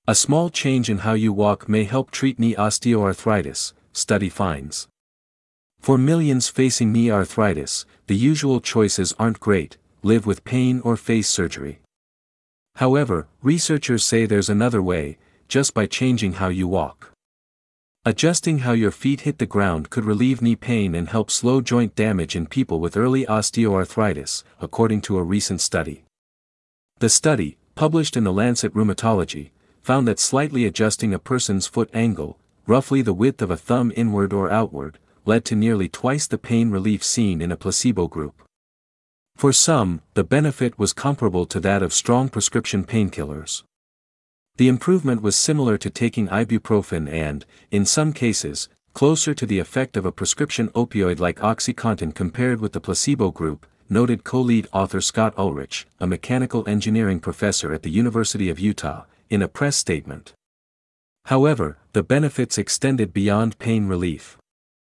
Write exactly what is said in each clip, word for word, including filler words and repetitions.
A small change in how you walk may help treat knee osteoarthritis, study finds. For millions facing knee arthritis, the usual choices aren't great: live with pain or face surgery. However, researchers say there's another way, just by changing how you walk. Adjusting how your feet hit the ground could relieve knee pain and help slow joint damage in people with early osteoarthritis, according to a recent study. The study, published in The Lancet Rheumatology, found that slightly adjusting a person's foot angle, roughly the width of a thumb inward or outward, led to nearly twice the pain relief seen in a placebo group. For some, the benefit was comparable to that of strong prescription painkillers. The improvement was similar to taking ibuprofen and, in some cases, closer to the effect of a prescription opioid like OxyContin compared with the placebo group, noted co-lead author Scott Ulrich, a mechanical engineering professor at the University of Utah, in a press statement. However, the benefits extended beyond pain relief.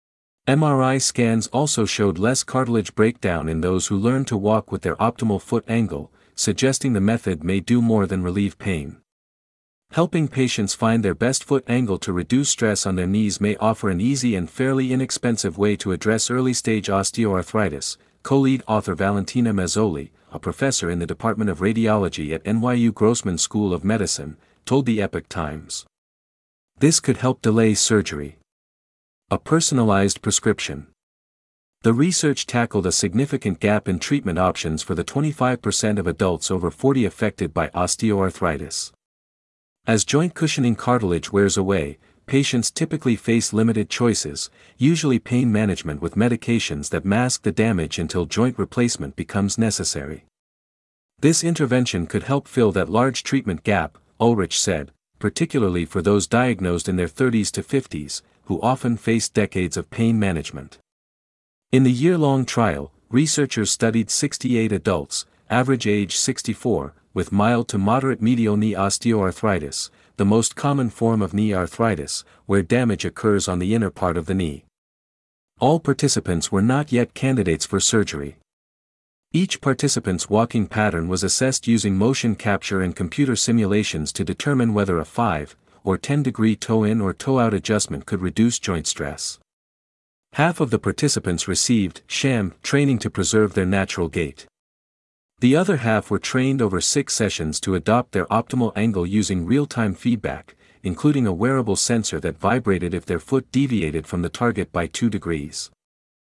M R I scans also showed less cartilage breakdown in those who learned to walk with their optimal foot angle, suggesting the method may do more than relieve pain. Helping patients find their best foot angle to reduce stress on their knees may offer an easy and fairly inexpensive way to address early-stage osteoarthritis, co-lead author Valentina Mazzoli, a professor in the Department of Radiology at N Y U Grossman School of Medicine, told the Epoch Times. This could help delay surgery. A personalized prescription. The research tackled a significant gap in treatment options for the twenty-five percent of adults over forty affected by osteoarthritis. As joint cushioning cartilage wears away, patients typically face limited choices, usually pain management with medications that mask the damage until joint replacement becomes necessary. This intervention could help fill that large treatment gap, Ulrich said, particularly for those diagnosed in their thirties to fifties, who often face decades of pain management. In the year-long trial, researchers studied sixty-eight adults, average age sixty-four, with mild to moderate medial knee osteoarthritis, the most common form of knee arthritis, where damage occurs on the inner part of the knee. All participants were not yet candidates for surgery. Each participant's walking pattern was assessed using motion capture and computer simulations to determine whether a five or ten degree toe-in or toe-out adjustment could reduce joint stress. Half of the participants received sham training to preserve their natural gait. The other half were trained over six sessions to adopt their optimal angle using real-time feedback, including a wearable sensor that vibrated if their foot deviated from the target by two degrees.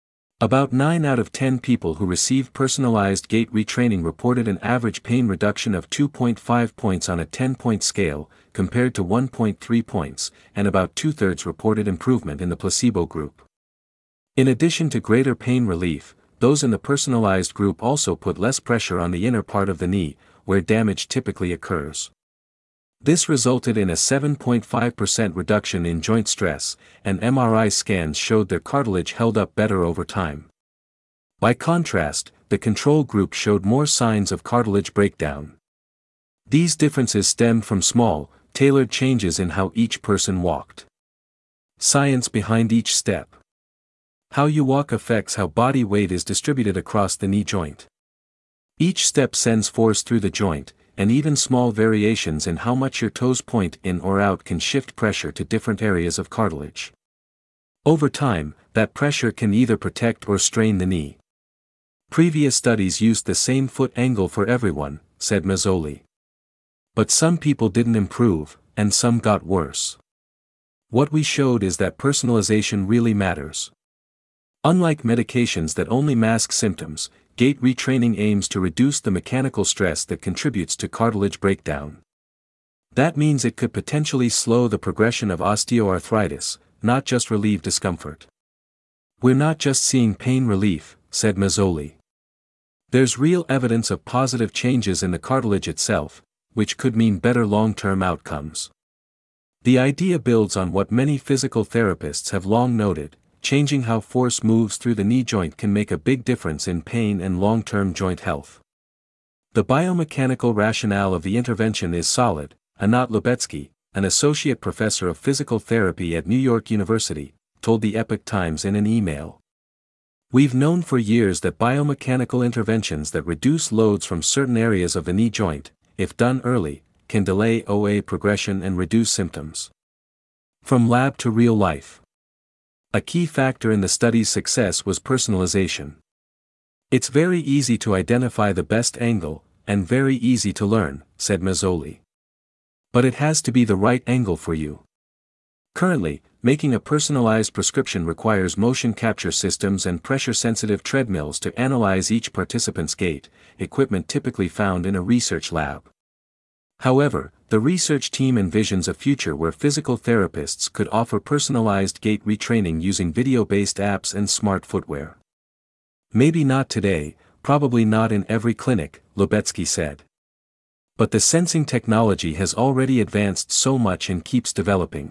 About nine out of ten people who received personalized gait retraining reported an average pain reduction of two point five points on a ten-point scale, compared to one point three points, and about two-thirds reported improvement in the placebo group. In addition to greater pain relief, those in the personalized group also put less pressure on the inner part of the knee, where damage typically occurs. This resulted in a seven point five percent reduction in joint stress, and M R I scans showed their cartilage held up better over time. By contrast, the control group showed more signs of cartilage breakdown. These differences stemmed from small, tailored changes in how each person walked. Science behind each step. How you walk affects how body weight is distributed across the knee joint. Each step sends force through the joint, and even small variations in how much your toes point in or out can shift pressure to different areas of cartilage. Over time, that pressure can either protect or strain the knee. Previous studies used the same foot angle for everyone, said Mazzoli. But some people didn't improve, and some got worse. What we showed is that personalization really matters. Unlike medications that only mask symptoms, gait retraining aims to reduce the mechanical stress that contributes to cartilage breakdown. That means it could potentially slow the progression of osteoarthritis, not just relieve discomfort. We're not just seeing pain relief, said Mazzoli. There's real evidence of positive changes in the cartilage itself, which could mean better long-term outcomes. The idea builds on what many physical therapists have long noted: changing how force moves through the knee joint can make a big difference in pain and long-term joint health. The biomechanical rationale of the intervention is solid, Anat Lubetsky, an associate professor of physical therapy at New York University, told the Epoch Times in an email. We've known for years that biomechanical interventions that reduce loads from certain areas of the knee joint, if done early, can delay O A progression and reduce symptoms. From lab to real life. A key factor in the study's success was personalization. It's very easy to identify the best angle, and very easy to learn, said Mazzoli. But it has to be the right angle for you. Currently, making a personalized prescription requires motion capture systems and pressure-sensitive treadmills to analyze each participant's gait, equipment typically found in a research lab. However, the research team envisions a future where physical therapists could offer personalized gait retraining using video-based apps and smart footwear. Maybe not today, probably not in every clinic, Lubetsky said. But the sensing technology has already advanced so much and keeps developing.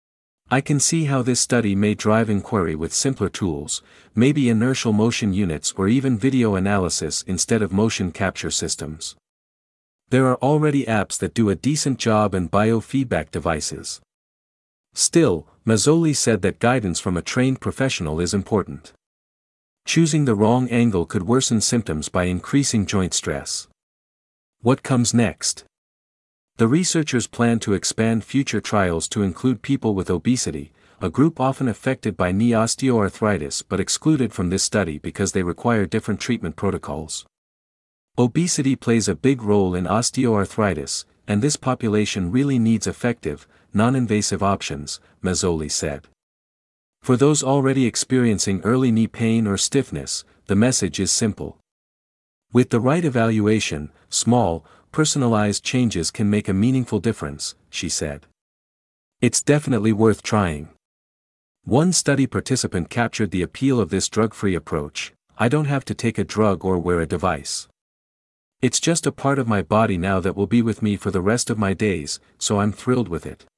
I can see how this study may drive inquiry with simpler tools, maybe inertial motion units or even video analysis instead of motion capture systems. There are already apps that do a decent job and biofeedback devices. Still, Mazzoli said that guidance from a trained professional is important. Choosing the wrong angle could worsen symptoms by increasing joint stress. What comes next? The researchers plan to expand future trials to include people with obesity, a group often affected by knee osteoarthritis but excluded from this study because they require different treatment protocols. Obesity plays a big role in osteoarthritis, and this population really needs effective, non-invasive options, Mazzoli said. For those already experiencing early knee pain or stiffness, the message is simple. With the right evaluation, small, personalized changes can make a meaningful difference, she said. It's definitely worth trying. One study participant captured the appeal of this drug-free approach. I don't have to take a drug or wear a device. It's just a part of my body now that will be with me for the rest of my days, so I'm thrilled with it.